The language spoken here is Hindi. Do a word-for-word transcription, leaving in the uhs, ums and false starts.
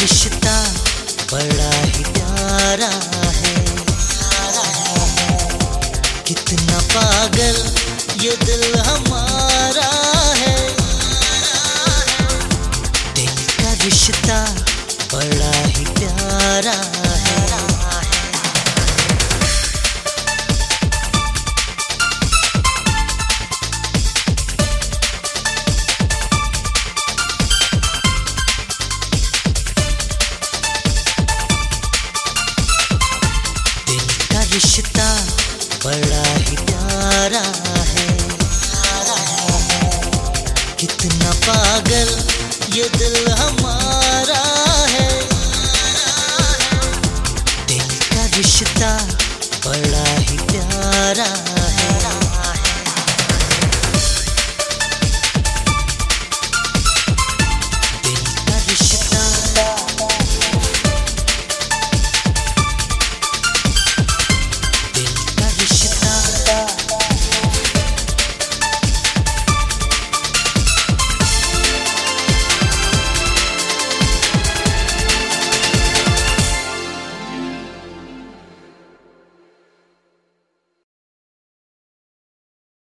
रिश्ता बड़ा ही प्यारा है, कितना पागल ये दिल हमारा है। दिल का रिश्ता बड़ा ही प्यारा है। रिश्ता बड़ा ही प्यारा है, कितना पागल ये दिल हमारा